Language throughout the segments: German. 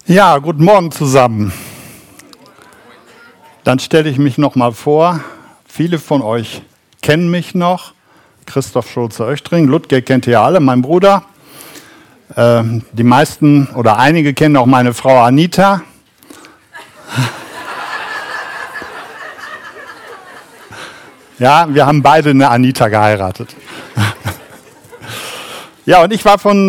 Ja, guten Morgen zusammen. Dann stelle ich mich noch mal vor. Viele von euch kennen mich noch. Christoph Schulze-Oechtring, Ludger kennt ihr ja alle, mein Bruder. Die meisten oder einige kennen auch meine Frau Anita. Ja, wir haben beide eine Anita geheiratet. Ja, und ich war von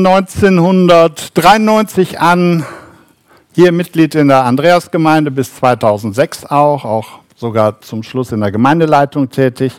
1993 an hier Mitglied in der Andreasgemeinde bis 2006 auch sogar zum Schluss in der Gemeindeleitung tätig.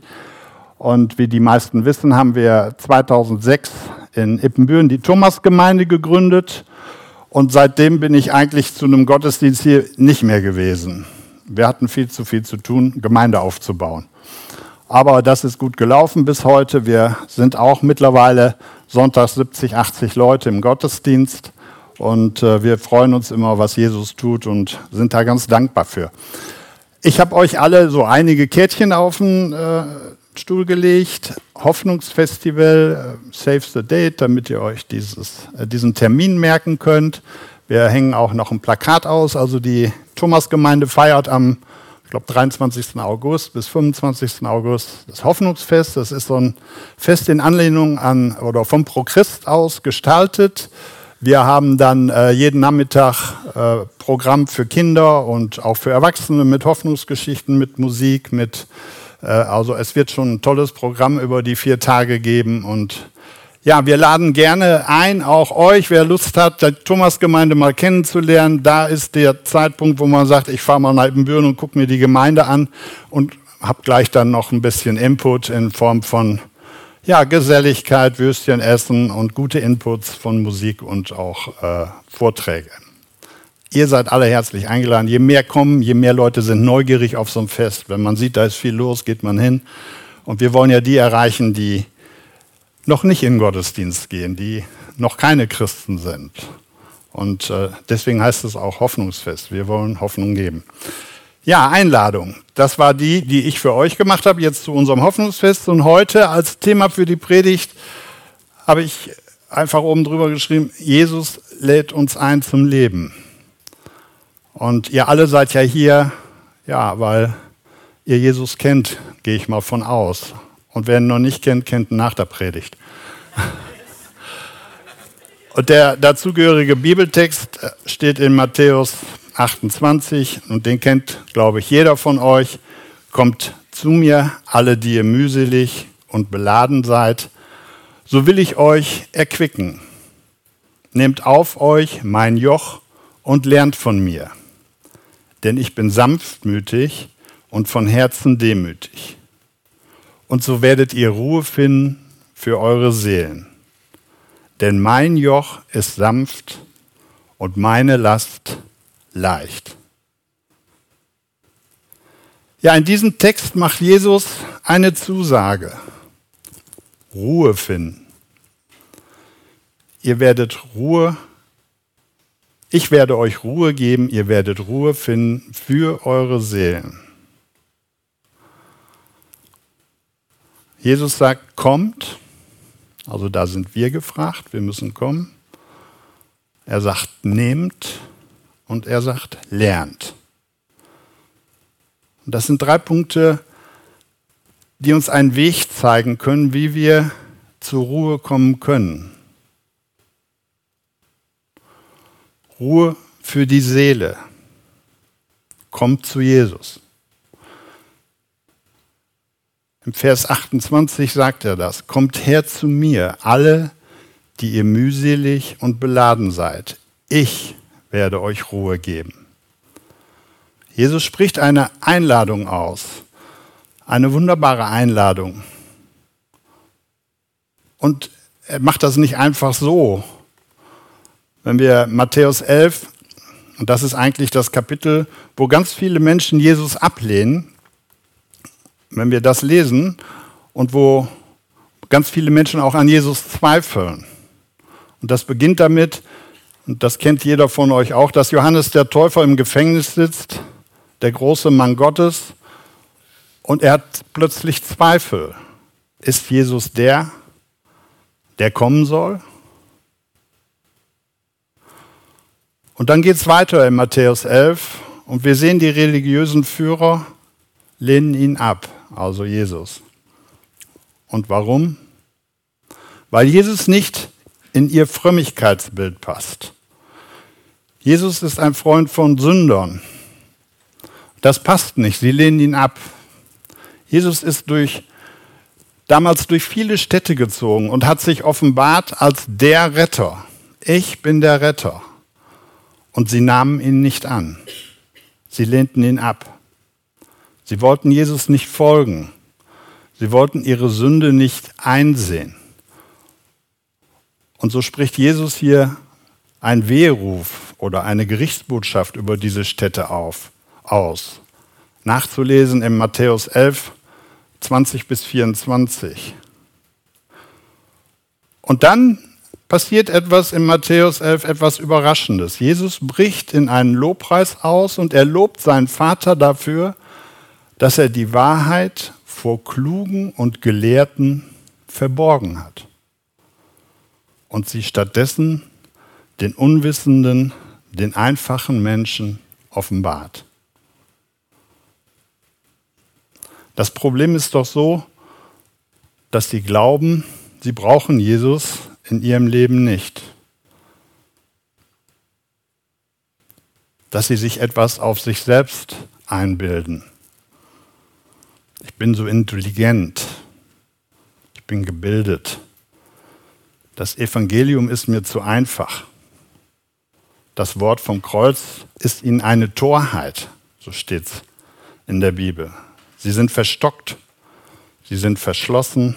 Und wie die meisten wissen, haben wir 2006 in Ippenbüren die Thomasgemeinde gegründet. Und seitdem bin ich eigentlich zu einem Gottesdienst hier nicht mehr gewesen. Wir hatten viel zu tun, Gemeinde aufzubauen. Aber das ist gut gelaufen bis heute. Wir sind auch mittlerweile sonntags 70, 80 Leute im Gottesdienst. Und wir freuen uns immer, was Jesus tut und sind da ganz dankbar für. Ich habe euch alle so einige Kärtchen auf den Stuhl gelegt. Hoffnungsfestival, Save the Date, damit ihr euch diesen Termin merken könnt. Wir hängen auch noch ein Plakat aus. Also die Thomasgemeinde feiert am, ich glaube, 23. August bis 25. August das Hoffnungsfest. Das ist so ein Fest in Anlehnung an oder vom Pro-Christ aus gestaltet. Wir haben dann jeden Nachmittag Programm für Kinder und auch für Erwachsene mit Hoffnungsgeschichten, mit Musik, also es wird schon ein tolles Programm über die 4 Tage geben. Und ja, wir laden gerne ein, auch euch, wer Lust hat, die Thomasgemeinde mal kennenzulernen. Da ist der Zeitpunkt, wo man sagt, ich fahre mal nach Ippenbüren und gucke mir die Gemeinde an und habe gleich dann noch ein bisschen Input in Form von Geselligkeit, Würstchen essen und gute Inputs von Musik und auch Vorträge. Ihr seid alle herzlich eingeladen. Je mehr kommen, je mehr Leute sind neugierig auf so ein Fest. Wenn man sieht, da ist viel los, geht man hin. Und wir wollen ja die erreichen, die noch nicht in den Gottesdienst gehen, die noch keine Christen sind. Und deswegen heißt es auch Hoffnungsfest. Wir wollen Hoffnung geben. Ja, Einladung. Das war die ich für euch gemacht habe, jetzt zu unserem Hoffnungsfest. Und heute als Thema für die Predigt habe ich einfach oben drüber geschrieben, Jesus lädt uns ein zum Leben. Und ihr alle seid ja hier, weil ihr Jesus kennt, gehe ich mal von aus. Und wer ihn noch nicht kennt, kennt ihn nach der Predigt. Und der dazugehörige Bibeltext steht in Matthäus 28 und den kennt, glaube ich, jeder von euch. Kommt zu mir, alle, die ihr mühselig und beladen seid, so will ich euch erquicken. Nehmt auf euch mein Joch und lernt von mir, denn ich bin sanftmütig und von Herzen demütig. Und so werdet ihr Ruhe finden für eure Seelen. Denn mein Joch ist sanft und meine Last leicht. Ja, in diesem Text macht Jesus eine Zusage. Ruhe finden. Ich werde euch Ruhe geben, ihr werdet Ruhe finden für eure Seelen. Jesus sagt, kommt. Also da sind wir gefragt, wir müssen kommen. Er sagt, nehmt. Und er sagt, lernt. Und das sind 3 Punkte, die uns einen Weg zeigen können, wie wir zur Ruhe kommen können. Ruhe für die Seele. Kommt zu Jesus. Im Vers 28 sagt er das. Kommt her zu mir, alle, die ihr mühselig und beladen seid. Ich werde euch Ruhe geben. Jesus spricht eine Einladung aus. Eine wunderbare Einladung. Und er macht das nicht einfach so. Wenn wir Matthäus 11, und das ist eigentlich das Kapitel, wo ganz viele Menschen Jesus ablehnen, wenn wir das lesen und wo ganz viele Menschen auch an Jesus zweifeln. Und das beginnt damit, und das kennt jeder von euch auch, dass Johannes der Täufer im Gefängnis sitzt, der große Mann Gottes, und er hat plötzlich Zweifel. Ist Jesus der kommen soll? Und dann geht es weiter in Matthäus 11 und wir sehen, die religiösen Führer lehnen ihn ab, also Jesus. Und warum? Weil Jesus nicht in ihr Frömmigkeitsbild passt. Jesus ist ein Freund von Sündern. Das passt nicht, sie lehnen ihn ab. Jesus ist damals durch viele Städte gezogen und hat sich offenbart als der Retter. Ich bin der Retter. Und sie nahmen ihn nicht an. Sie lehnten ihn ab. Sie wollten Jesus nicht folgen. Sie wollten ihre Sünde nicht einsehen. Und so spricht Jesus hier einen Weheruf oder eine Gerichtsbotschaft über diese Städte aus. Nachzulesen in Matthäus 11, 20 bis 24. Und dann passiert etwas in Matthäus 11, etwas Überraschendes. Jesus bricht in einen Lobpreis aus und er lobt seinen Vater dafür, dass er die Wahrheit vor Klugen und Gelehrten verborgen hat und sie stattdessen den Unwissenden, den einfachen Menschen offenbart. Das Problem ist doch so, dass sie glauben, sie brauchen Jesus in ihrem Leben nicht. Dass sie sich etwas auf sich selbst einbilden. Ich bin so intelligent. Ich bin gebildet. Das Evangelium ist mir zu einfach. Das Wort vom Kreuz ist ihnen eine Torheit, so steht es in der Bibel. Sie sind verstockt, sie sind verschlossen,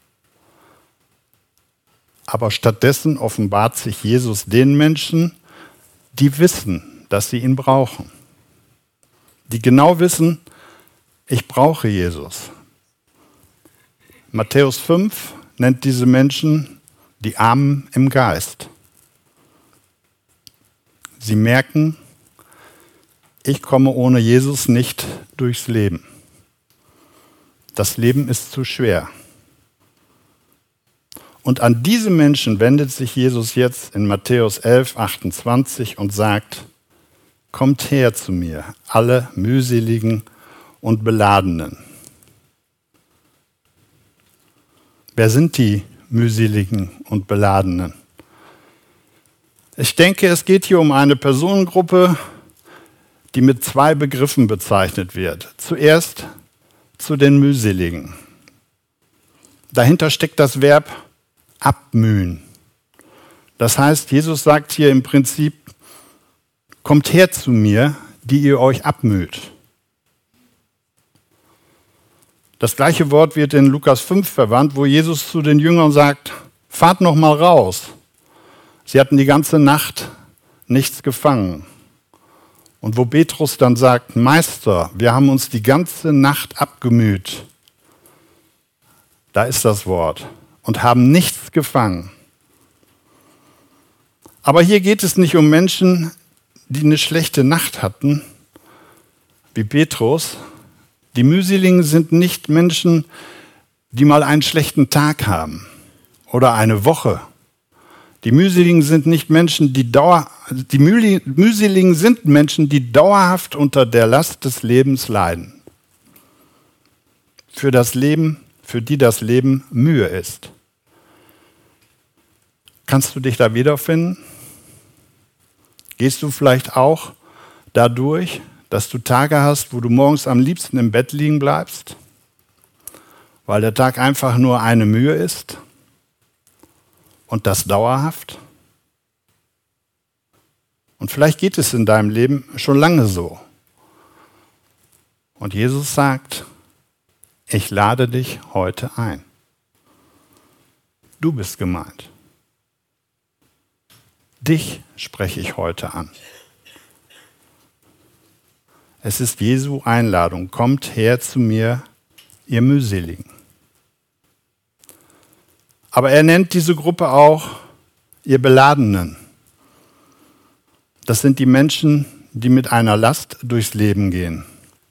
aber stattdessen offenbart sich Jesus den Menschen, die wissen, dass sie ihn brauchen. Die genau wissen, ich brauche Jesus. Matthäus 5 nennt diese Menschen die Armen im Geist. Sie merken, ich komme ohne Jesus nicht durchs Leben. Das Leben ist zu schwer. Und an diese Menschen wendet sich Jesus jetzt in Matthäus 11, 28 und sagt, kommt her zu mir, alle mühseligen und Beladenen. Wer sind die mühseligen und Beladenen? Ich denke, es geht hier um eine Personengruppe, die mit zwei Begriffen bezeichnet wird. Zuerst zu den Mühseligen. Dahinter steckt das Verb abmühen. Das heißt, Jesus sagt hier im Prinzip, kommt her zu mir, die ihr euch abmüht. Das gleiche Wort wird in Lukas 5 verwandt, wo Jesus zu den Jüngern sagt, fahrt noch mal raus. Sie hatten die ganze Nacht nichts gefangen. Und wo Petrus dann sagt, Meister, wir haben uns die ganze Nacht abgemüht. Da ist das Wort. Und haben nichts gefangen. Aber hier geht es nicht um Menschen, die eine schlechte Nacht hatten, wie Petrus. Die Mühseligen sind nicht Menschen, die mal einen schlechten Tag haben oder eine Woche. Die Mühseligen sind nicht Menschen, Mühseligen sind Menschen, die dauerhaft unter der Last des Lebens leiden. Für die das Leben Mühe ist. Kannst du dich da wiederfinden? Gehst du vielleicht auch dadurch, dass du Tage hast, wo du morgens am liebsten im Bett liegen bleibst, weil der Tag einfach nur eine Mühe ist und das dauerhaft? Und vielleicht geht es in deinem Leben schon lange so. Und Jesus sagt, ich lade dich heute ein. Du bist gemeint. Dich spreche ich heute an. Es ist Jesu Einladung. Kommt her zu mir, ihr Mühseligen. Aber er nennt diese Gruppe auch ihr Beladenen. Das sind die Menschen, die mit einer Last durchs Leben gehen,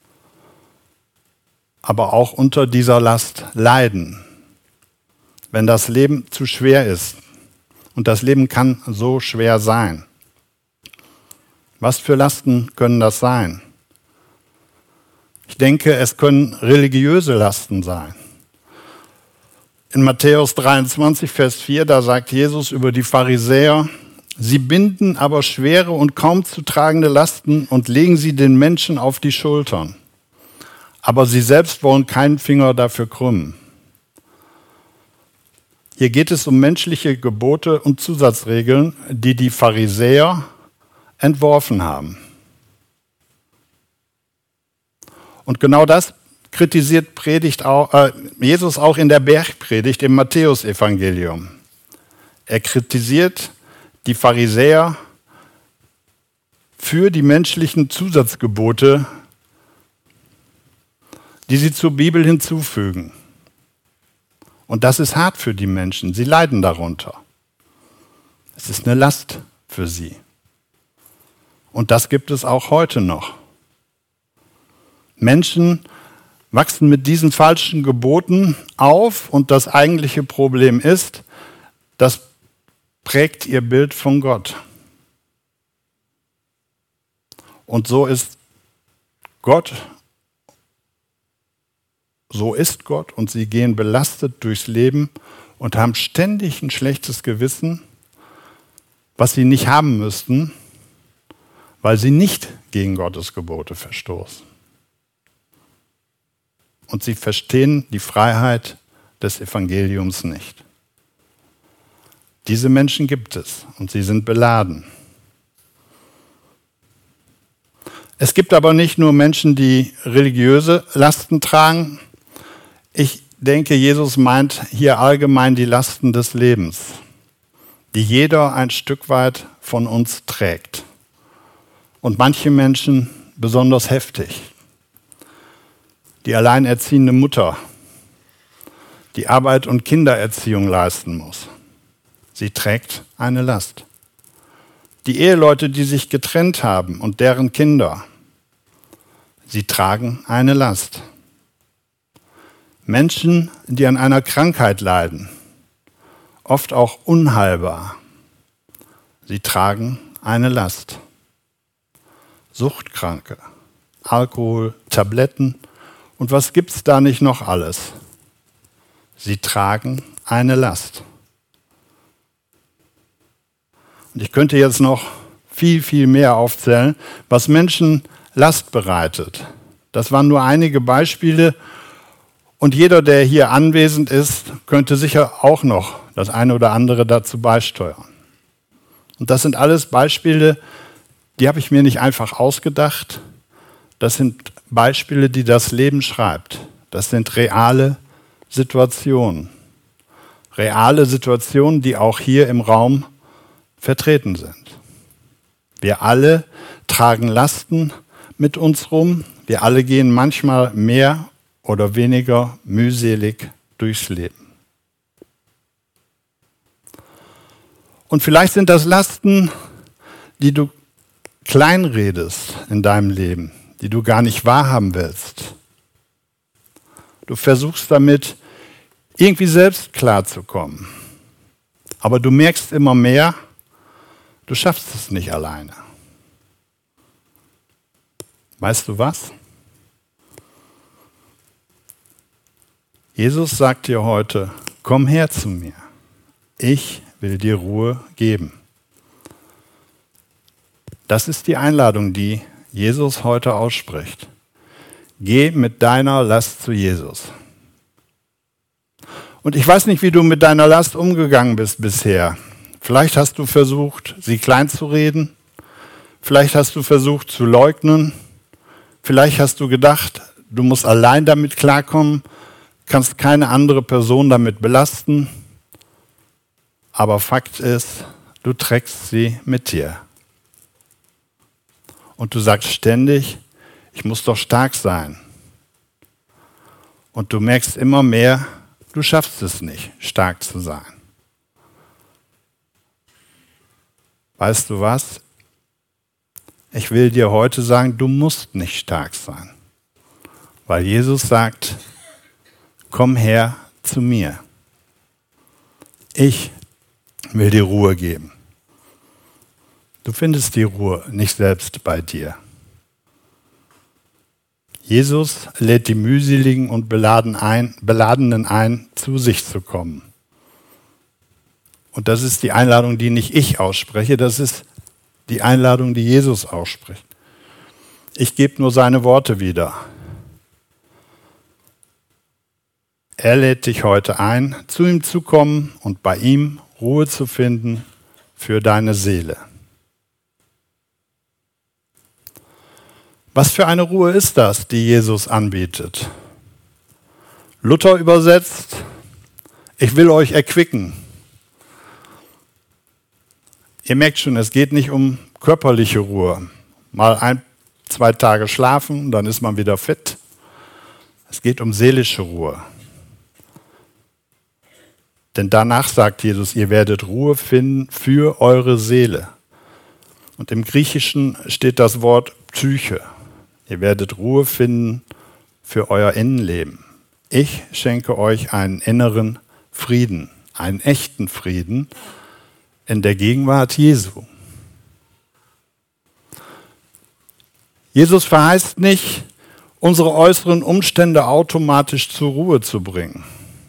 aber auch unter dieser Last leiden, wenn das Leben zu schwer ist. Und das Leben kann so schwer sein. Was für Lasten können das sein? Ich denke, es können religiöse Lasten sein. In Matthäus 23, Vers 4, da sagt Jesus über die Pharisäer: Sie binden aber schwere und kaum zu tragende Lasten und legen sie den Menschen auf die Schultern. Aber sie selbst wollen keinen Finger dafür krümmen. Hier geht es um menschliche Gebote und Zusatzregeln, die die Pharisäer entworfen haben. Und genau das kritisiert Jesus auch in der Bergpredigt im Matthäusevangelium. Er kritisiert die Pharisäer für die menschlichen Zusatzgebote, die sie zur Bibel hinzufügen. Und das ist hart für die Menschen. Sie leiden darunter. Es ist eine Last für sie. Und das gibt es auch heute noch. Menschen wachsen mit diesen falschen Geboten auf und das eigentliche Problem ist, das prägt ihr Bild von Gott. Und so ist Gott und sie gehen belastet durchs Leben und haben ständig ein schlechtes Gewissen, was sie nicht haben müssten, weil sie nicht gegen Gottes Gebote verstoßen. Und sie verstehen die Freiheit des Evangeliums nicht. Diese Menschen gibt es und sie sind beladen. Es gibt aber nicht nur Menschen, die religiöse Lasten tragen. Ich denke, Jesus meint hier allgemein die Lasten des Lebens, die jeder ein Stück weit von uns trägt. Und manche Menschen besonders heftig. Die alleinerziehende Mutter, die Arbeit und Kindererziehung leisten muss. Sie trägt eine Last. Die Eheleute, die sich getrennt haben und deren Kinder, sie tragen eine Last. Menschen, die an einer Krankheit leiden, oft auch unheilbar, sie tragen eine Last. Suchtkranke, Alkohol, Tabletten und was gibt's da nicht noch alles? Sie tragen eine Last. Und ich könnte jetzt noch viel, viel mehr aufzählen, was Menschen Last bereitet. Das waren nur einige Beispiele. Und jeder, der hier anwesend ist, könnte sicher auch noch das eine oder andere dazu beisteuern. Und das sind alles Beispiele, die habe ich mir nicht einfach ausgedacht. Das sind Beispiele, die das Leben schreibt. Das sind reale Situationen. Reale Situationen, die auch hier im Raum vertreten sind. Wir alle tragen Lasten mit uns rum. Wir alle gehen manchmal mehr oder weniger mühselig durchs Leben. Und vielleicht sind das Lasten, die du kleinredest in deinem Leben, die du gar nicht wahrhaben willst. Du versuchst damit, irgendwie selbst klarzukommen. Aber du merkst immer mehr, du schaffst es nicht alleine. Weißt du was? Jesus sagt dir heute, komm her zu mir. Ich will dir Ruhe geben. Das ist die Einladung, die Jesus heute ausspricht. Geh mit deiner Last zu Jesus. Und ich weiß nicht, wie du mit deiner Last umgegangen bist bisher. Vielleicht hast du versucht, sie klein zu reden. Vielleicht hast du versucht zu leugnen. Vielleicht hast du gedacht, du musst allein damit klarkommen, kannst keine andere Person damit belasten. Aber Fakt ist, du trägst sie mit dir. Und du sagst ständig, ich muss doch stark sein. Und du merkst immer mehr, du schaffst es nicht, stark zu sein. Weißt du was? Ich will dir heute sagen, du musst nicht stark sein. Weil Jesus sagt, komm her zu mir. Ich will dir Ruhe geben. Du findest die Ruhe nicht selbst bei dir. Jesus lädt die mühseligen und Beladenen ein, zu sich zu kommen. Und das ist die Einladung, die nicht ich ausspreche, das ist die Einladung, die Jesus ausspricht. Ich gebe nur seine Worte wieder. Er lädt dich heute ein, zu ihm zu kommen und bei ihm Ruhe zu finden für deine Seele. Was für eine Ruhe ist das, die Jesus anbietet? Luther übersetzt, ich will euch erquicken. Ihr merkt schon, es geht nicht um körperliche Ruhe. Mal 2 Tage schlafen, dann ist man wieder fit. Es geht um seelische Ruhe. Denn danach sagt Jesus, ihr werdet Ruhe finden für eure Seele. Und im Griechischen steht das Wort Psyche. Ihr werdet Ruhe finden für euer Innenleben. Ich schenke euch einen inneren Frieden, einen echten Frieden in der Gegenwart Jesu. Jesus verheißt nicht, unsere äußeren Umstände automatisch zur Ruhe zu bringen.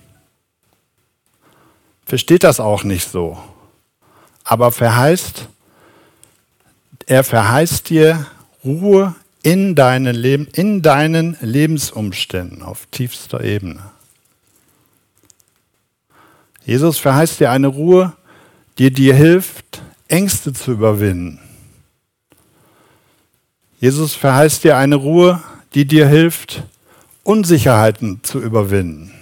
Versteht das auch nicht so. Aber er verheißt dir Ruhe in deinen Lebensumständen auf tiefster Ebene. Jesus verheißt dir eine Ruhe, die dir hilft, Ängste zu überwinden. Jesus verheißt dir eine Ruhe, die dir hilft, Unsicherheiten zu überwinden.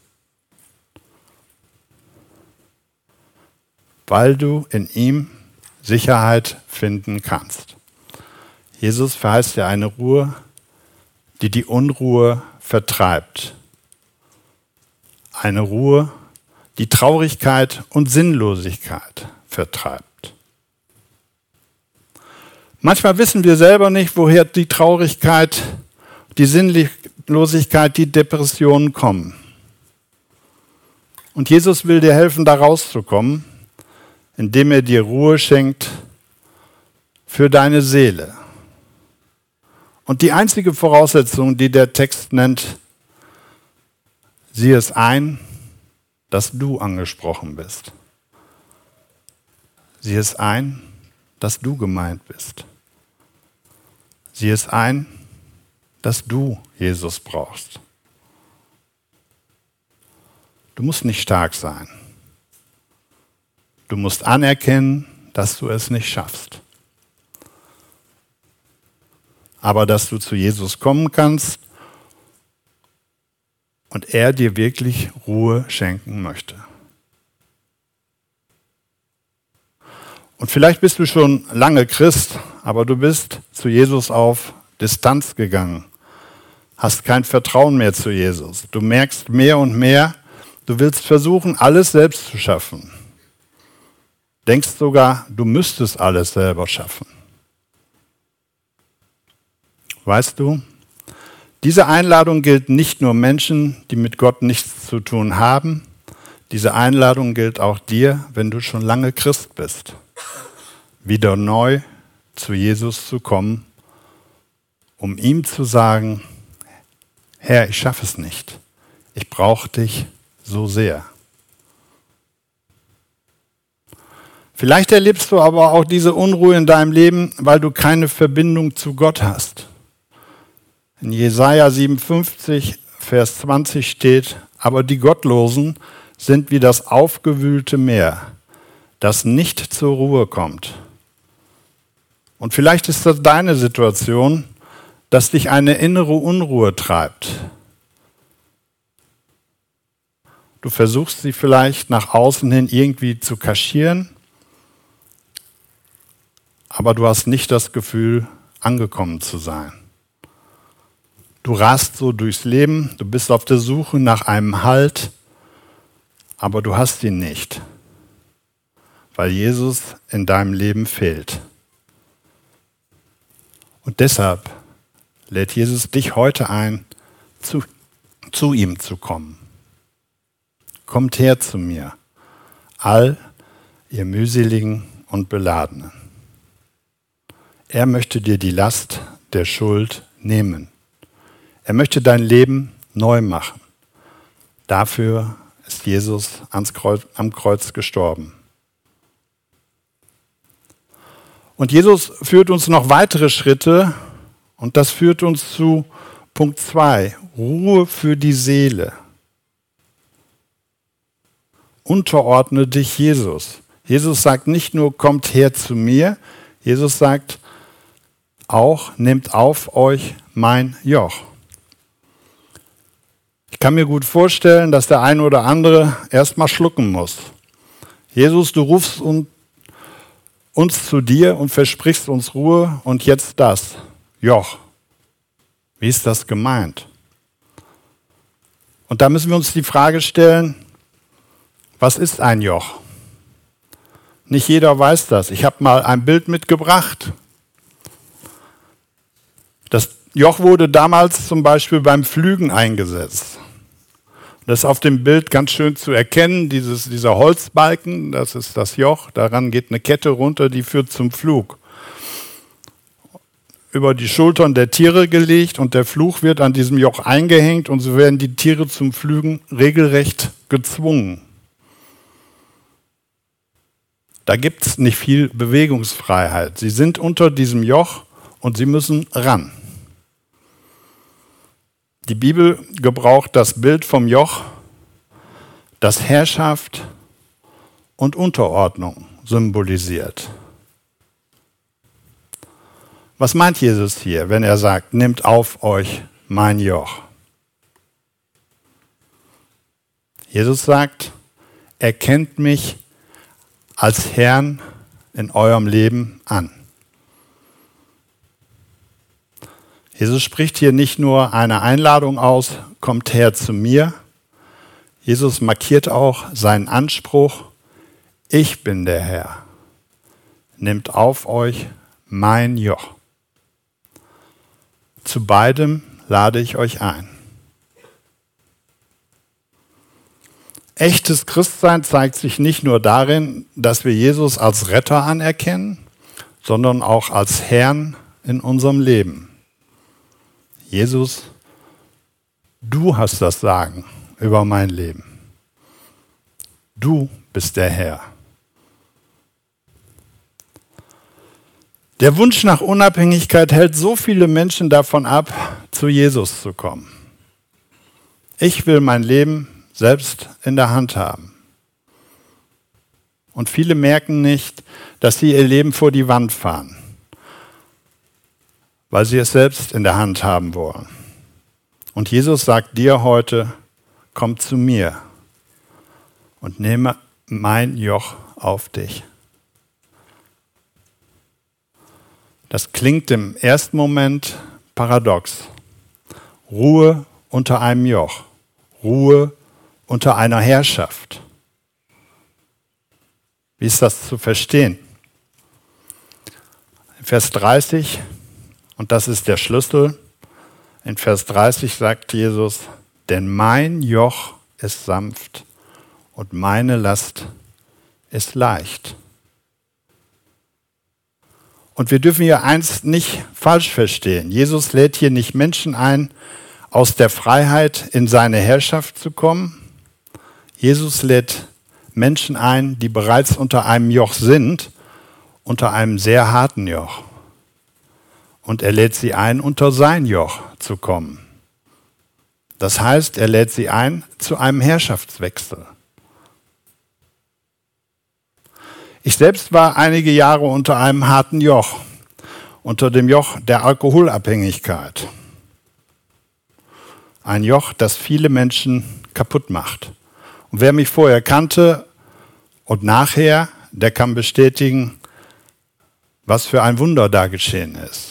Weil du in ihm Sicherheit finden kannst. Jesus verheißt dir eine Ruhe, die die Unruhe vertreibt. Eine Ruhe, die Traurigkeit und Sinnlosigkeit vertreibt. Manchmal wissen wir selber nicht, woher die Traurigkeit, die Sinnlosigkeit, die Depressionen kommen. Und Jesus will dir helfen, da rauszukommen, indem er dir Ruhe schenkt für deine Seele. Und die einzige Voraussetzung, die der Text nennt, sieh es ein, dass du angesprochen bist. Sieh es ein, dass du gemeint bist. Sieh es ein, dass du Jesus brauchst. Du musst nicht stark sein. Du musst anerkennen, dass du es nicht schaffst. Aber dass du zu Jesus kommen kannst und er dir wirklich Ruhe schenken möchte. Und vielleicht bist du schon lange Christ, aber du bist zu Jesus auf Distanz gegangen, hast kein Vertrauen mehr zu Jesus. Du merkst mehr und mehr, du willst versuchen, alles selbst zu schaffen. Denkst sogar, du müsstest alles selber schaffen. Weißt du, diese Einladung gilt nicht nur Menschen, die mit Gott nichts zu tun haben. Diese Einladung gilt auch dir, wenn du schon lange Christ bist. Wieder neu zu Jesus zu kommen, um ihm zu sagen, Herr, ich schaffe es nicht. Ich brauche dich so sehr. Vielleicht erlebst du aber auch diese Unruhe in deinem Leben, weil du keine Verbindung zu Gott hast. In Jesaja 57, Vers 20 steht, aber die Gottlosen sind wie das aufgewühlte Meer, das nicht zur Ruhe kommt. Und vielleicht ist das deine Situation, dass dich eine innere Unruhe treibt. Du versuchst sie vielleicht nach außen hin irgendwie zu kaschieren, aber du hast nicht das Gefühl, angekommen zu sein. Du rast so durchs Leben, du bist auf der Suche nach einem Halt, aber du hast ihn nicht, weil Jesus in deinem Leben fehlt. Und deshalb lädt Jesus dich heute ein, zu ihm zu kommen. Kommt her zu mir, all ihr mühseligen und Beladenen. Er möchte dir die Last der Schuld nehmen. Er möchte dein Leben neu machen. Dafür ist Jesus am Kreuz gestorben. Und Jesus führt uns noch weitere Schritte und das führt uns zu Punkt 2, Ruhe für die Seele. Unterordne dich Jesus. Jesus sagt nicht nur, kommt her zu mir, Jesus sagt auch, nehmt auf euch mein Joch. Ich kann mir gut vorstellen, dass der eine oder andere erstmal schlucken muss. Jesus, du rufst uns zu dir und versprichst uns Ruhe und jetzt das Joch. Wie ist das gemeint? Und da müssen wir uns die Frage stellen, was ist ein Joch? Nicht jeder weiß das. Ich habe mal ein Bild mitgebracht. Das Joch wurde damals zum Beispiel beim Pflügen eingesetzt. Das ist auf dem Bild ganz schön zu erkennen, dieser Holzbalken, das ist das Joch, daran geht eine Kette runter, die führt zum Pflug. Über die Schultern der Tiere gelegt und der Pflug wird an diesem Joch eingehängt und so werden die Tiere zum Pflügen regelrecht gezwungen. Da gibt es nicht viel Bewegungsfreiheit. Sie sind unter diesem Joch und sie müssen ran. Die Bibel gebraucht das Bild vom Joch, das Herrschaft und Unterordnung symbolisiert. Was meint Jesus hier, wenn er sagt, nehmt auf euch mein Joch? Jesus sagt, erkennt mich als Herrn in eurem Leben an. Jesus spricht hier nicht nur eine Einladung aus, kommt her zu mir. Jesus markiert auch seinen Anspruch, ich bin der Herr. Nehmt auf euch mein Joch. Zu beidem lade ich euch ein. Echtes Christsein zeigt sich nicht nur darin, dass wir Jesus als Retter anerkennen, sondern auch als Herrn in unserem Leben. Jesus, du hast das Sagen über mein Leben. Du bist der Herr. Der Wunsch nach Unabhängigkeit hält so viele Menschen davon ab, zu Jesus zu kommen. Ich will mein Leben selbst in der Hand haben. Und viele merken nicht, dass sie ihr Leben vor die Wand fahren, weil sie es selbst in der Hand haben wollen. Und Jesus sagt dir heute, komm zu mir und nehme mein Joch auf dich. Das klingt im ersten Moment paradox. Ruhe unter einem Joch, Ruhe unter einer Herrschaft. Wie ist das zu verstehen? In Vers 30, und das ist der Schlüssel, in Vers 30 sagt Jesus, denn mein Joch ist sanft und meine Last ist leicht. Und wir dürfen hier eins nicht falsch verstehen. Jesus lädt hier nicht Menschen ein, aus der Freiheit in seine Herrschaft zu kommen. Jesus lädt Menschen ein, die bereits unter einem Joch sind, unter einem sehr harten Joch. Und er lädt sie ein, unter sein Joch zu kommen. Das heißt, er lädt sie ein zu einem Herrschaftswechsel. Ich selbst war einige Jahre unter einem harten Joch, unter dem Joch der Alkoholabhängigkeit. Ein Joch, das viele Menschen kaputt macht. Und wer mich vorher kannte und nachher, der kann bestätigen, was für ein Wunder da geschehen ist.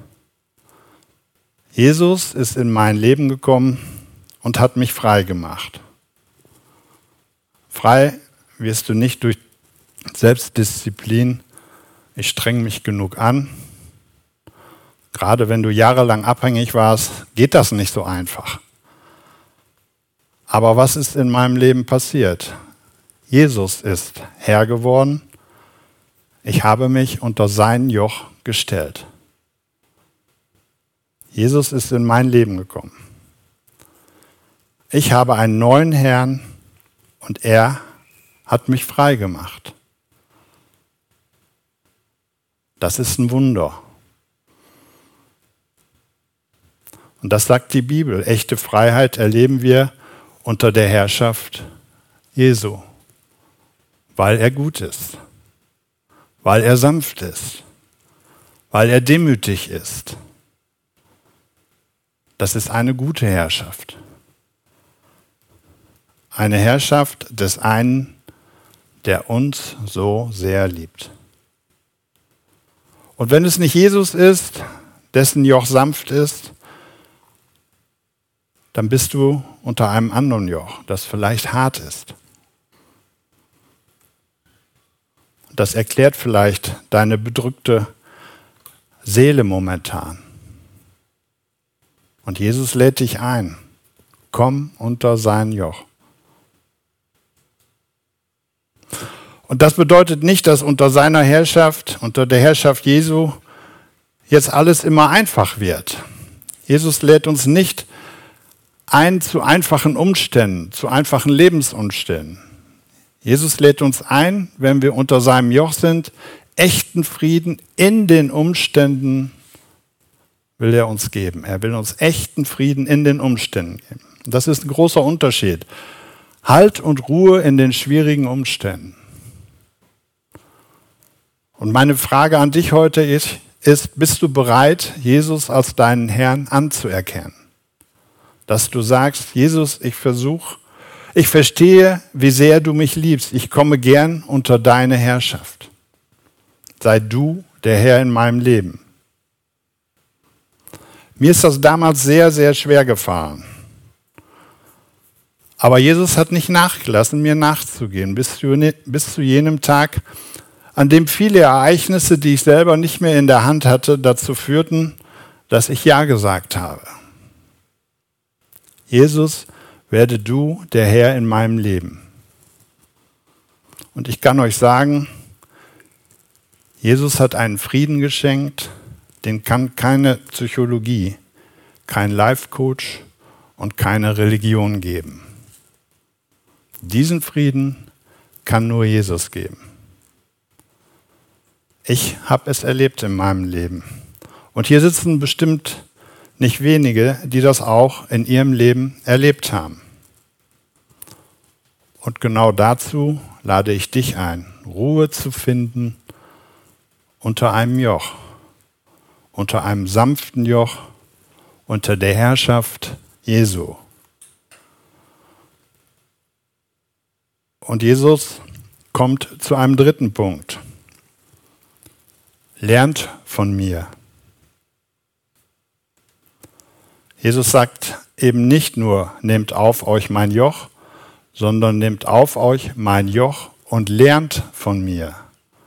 Jesus ist in mein Leben gekommen und hat mich frei gemacht. Frei wirst du nicht durch Selbstdisziplin, ich strenge mich genug an. Gerade wenn du jahrelang abhängig warst, geht das nicht so einfach. Aber was ist in meinem Leben passiert? Jesus ist Herr geworden. Ich habe mich unter sein Joch gestellt. Jesus ist in mein Leben gekommen. Ich habe einen neuen Herrn und er hat mich frei gemacht. Das ist ein Wunder. Und das sagt die Bibel. Echte Freiheit erleben wir unter der Herrschaft Jesu, weil er gut ist, weil er sanft ist, weil er demütig ist. Das ist eine gute Herrschaft. Eine Herrschaft des einen, der uns so sehr liebt. Und wenn es nicht Jesus ist, dessen Joch sanft ist, dann bist du unter einem anderen Joch, das vielleicht hart ist. Das erklärt vielleicht deine bedrückte Seele momentan. Und Jesus lädt dich ein. Komm unter sein Joch. Und das bedeutet nicht, dass unter seiner Herrschaft, unter der Herrschaft Jesu, jetzt alles immer einfach wird. Jesus lädt uns nicht ein zu einfachen Umständen, zu einfachen Lebensumständen. Jesus lädt uns ein, wenn wir unter seinem Joch sind, echten Frieden in den Umständen will er uns geben. Er will uns echten Frieden in den Umständen geben. Das ist ein großer Unterschied. Halt und Ruhe in den schwierigen Umständen. Und meine Frage an dich heute ist, bist du bereit, Jesus als deinen Herrn anzuerkennen? Dass du sagst, Jesus, ich verstehe, wie sehr du mich liebst. Ich komme gern unter deine Herrschaft. Sei du der Herr in meinem Leben. Mir ist das damals sehr, sehr schwer gefallen. Aber Jesus hat nicht nachgelassen, mir nachzugehen, bis zu jenem Tag, an dem viele Ereignisse, die ich selber nicht mehr in der Hand hatte, dazu führten, dass ich Ja gesagt habe. Jesus, werde du der Herr in meinem Leben. Und ich kann euch sagen, Jesus hat einen Frieden geschenkt, den kann keine Psychologie, kein Life-Coach und keine Religion geben. Diesen Frieden kann nur Jesus geben. Ich habe es erlebt in meinem Leben. Und hier sitzen bestimmt nicht wenige, die das auch in ihrem Leben erlebt haben. Und genau dazu lade ich dich ein, Ruhe zu finden unter einem Joch, unter einem sanften Joch, unter der Herrschaft Jesu. Und Jesus kommt zu einem dritten Punkt. Lernt von mir. Jesus sagt eben nicht nur, nehmt auf euch mein Joch, sondern nehmt auf euch mein Joch und lernt von mir.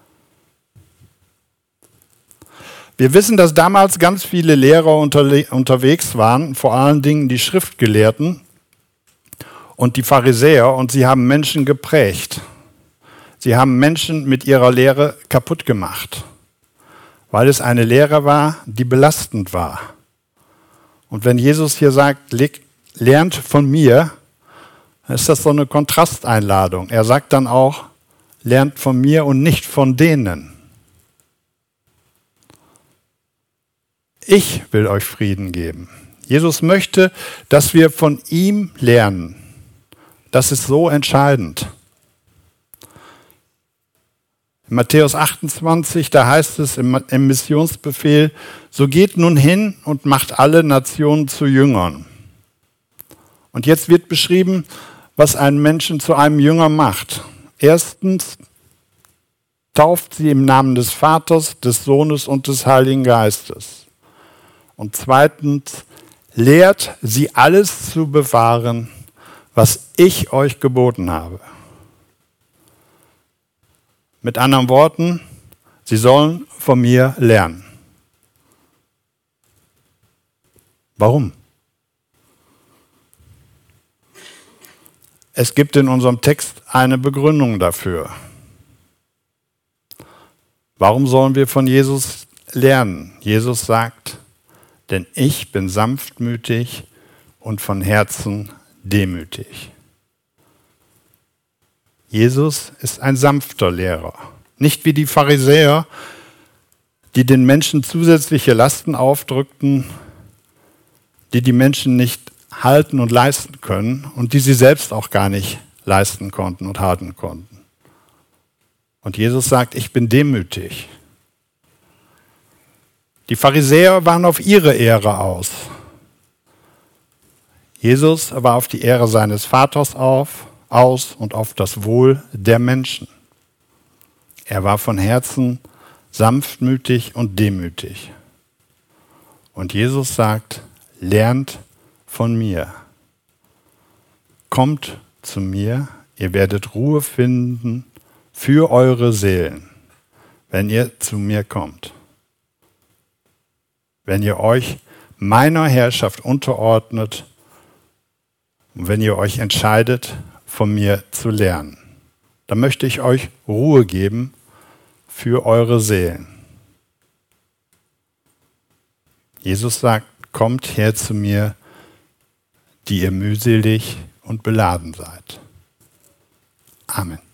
Wir wissen, dass damals ganz viele Lehrer unterwegs waren, vor allen Dingen die Schriftgelehrten und die Pharisäer, und sie haben Menschen geprägt. Sie haben Menschen mit ihrer Lehre kaputt gemacht, weil es eine Lehre war, die belastend war. Und wenn Jesus hier sagt, lernt von mir, dann ist das so eine Kontrasteinladung. Er sagt dann auch, lernt von mir und nicht von denen. Ich will euch Frieden geben. Jesus möchte, dass wir von ihm lernen. Das ist so entscheidend. In Matthäus 28, da heißt es im Missionsbefehl, so geht nun hin und macht alle Nationen zu Jüngern. Und jetzt wird beschrieben, was einen Menschen zu einem Jünger macht. Erstens, tauft sie im Namen des Vaters, des Sohnes und des Heiligen Geistes. Und zweitens, lehrt sie alles zu bewahren, was ich euch geboten habe. Mit anderen Worten, sie sollen von mir lernen. Warum? Es gibt in unserem Text eine Begründung dafür. Warum sollen wir von Jesus lernen? Jesus sagt, denn ich bin sanftmütig und von Herzen demütig. Jesus ist ein sanfter Lehrer, nicht wie die Pharisäer, die den Menschen zusätzliche Lasten aufdrückten, die die Menschen nicht halten und leisten können und die sie selbst auch gar nicht leisten konnten und halten konnten. Und Jesus sagt, ich bin demütig. Die Pharisäer waren auf ihre Ehre aus. Jesus war auf die Ehre seines Vaters aus und auf das Wohl der Menschen. Er war von Herzen sanftmütig und demütig. Und Jesus sagt, lernt von mir. Kommt zu mir, ihr werdet Ruhe finden für eure Seelen, wenn ihr zu mir kommt. Wenn ihr euch meiner Herrschaft unterordnet und wenn ihr euch entscheidet, von mir zu lernen, dann möchte ich euch Ruhe geben für eure Seelen. Jesus sagt, kommt her zu mir, die ihr mühselig und beladen seid. Amen.